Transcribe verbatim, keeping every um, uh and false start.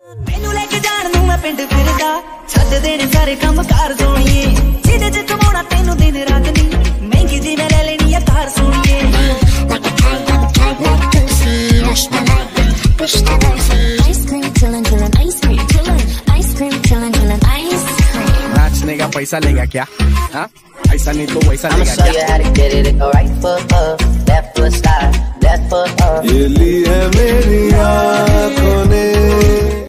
मैनू लेके जान नू मैं पिंड फिरदा छड्ड देने सारे काम कार सोनिए जिदे च कमाउणा तैनू दिन रात नी महंगी जी मैं ले लेनी है कार सोनिए like a kite like a kite like pussy rush the light push the mercy ice cream chillin' chillin' ice cream chillin' ice cream chillin' chillin' ice cream नाचने का पैसा लेगा क्या हाँ ऐसा नहीं तो वैसा लेगा क्या? I'ma show you how to get it. Go right foot up, left foot slide, left foot up. ये ली है मेरी आँखों ने